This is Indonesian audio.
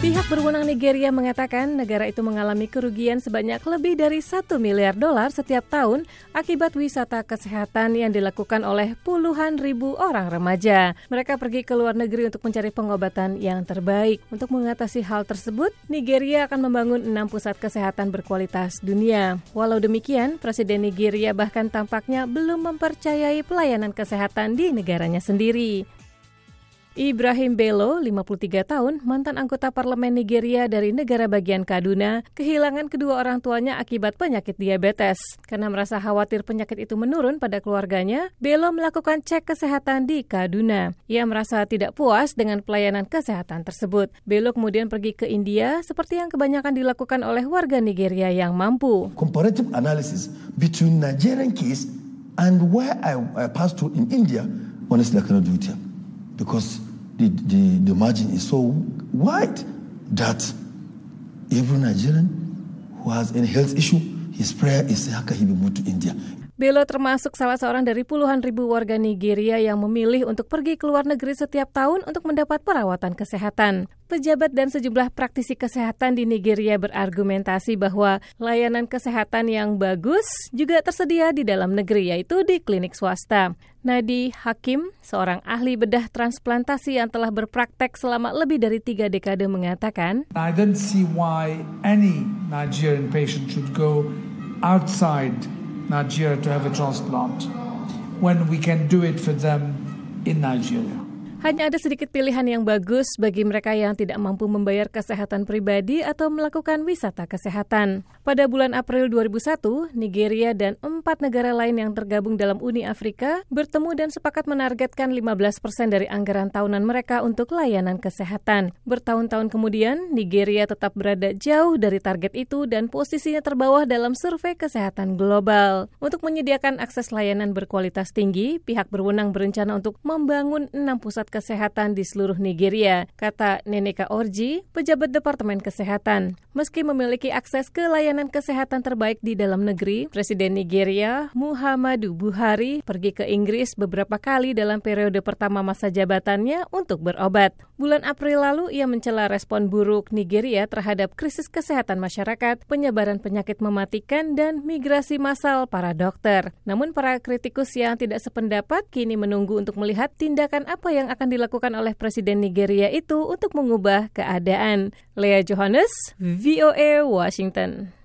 Pihak berwenang Nigeria mengatakan negara itu mengalami kerugian sebanyak lebih dari $1 miliar setiap tahun akibat wisata kesehatan yang dilakukan oleh puluhan ribu orang remaja. Mereka pergi ke luar negeri untuk mencari pengobatan yang terbaik. Untuk mengatasi hal tersebut, Nigeria akan membangun 6 pusat kesehatan berkualitas dunia. Walau demikian, Presiden Nigeria bahkan tampaknya belum mempercayai pelayanan kesehatan di negaranya sendiri. Ibrahim Bello, 53 tahun, mantan anggota parlemen Nigeria dari negara bagian Kaduna, kehilangan kedua orang tuanya akibat penyakit diabetes. Karena merasa khawatir penyakit itu menurun pada keluarganya, Bello melakukan cek kesehatan di Kaduna. Ia merasa tidak puas dengan pelayanan kesehatan tersebut. Bello kemudian pergi ke India, seperti yang kebanyakan dilakukan oleh warga Nigeria yang mampu. Comparative analysis between Nigerian case and where I passed through in India, honestly, I cannot do it here. Because the margin is so wide that every Nigerian who has any health issue, his prayer is how can he be moved to India. Bello termasuk salah seorang dari puluhan ribu warga Nigeria yang memilih untuk pergi ke luar negeri setiap tahun untuk mendapat perawatan kesehatan. Pejabat dan sejumlah praktisi kesehatan di Nigeria berargumentasi bahwa layanan kesehatan yang bagus juga tersedia di dalam negeri, yaitu di klinik swasta. Nadi Hakim, seorang ahli bedah transplantasi yang telah berpraktek selama lebih dari 3 dekade mengatakan, I don't see why any Nigerian patient should go outside Nigeria to have a transplant when we can do it for them in Nigeria. Hanya ada sedikit pilihan yang bagus bagi mereka yang tidak mampu membayar kesehatan pribadi atau melakukan wisata kesehatan. Pada bulan April 2001, Nigeria dan 4 negara lain yang tergabung dalam Uni Afrika bertemu dan sepakat menargetkan 15% dari anggaran tahunan mereka untuk layanan kesehatan. Bertahun-tahun kemudian, Nigeria tetap berada jauh dari target itu dan posisinya terbawah dalam survei kesehatan global. Untuk menyediakan akses layanan berkualitas tinggi, pihak berwenang berencana untuk membangun 6 pusat kesehatan di seluruh Nigeria, kata Neneka Orji, pejabat Departemen Kesehatan. Meski memiliki akses ke layanan kesehatan terbaik di dalam negeri, Presiden Nigeria, Muhammadu Buhari, pergi ke Inggris beberapa kali dalam periode pertama masa jabatannya untuk berobat. Bulan April lalu, ia mencela respon buruk Nigeria terhadap krisis kesehatan masyarakat, penyebaran penyakit mematikan, dan migrasi massal para dokter. Namun para kritikus yang tidak sependapat kini menunggu untuk melihat tindakan apa yang akan dilakukan oleh Presiden Nigeria itu untuk mengubah keadaan. Lea Johannes, VOA Washington.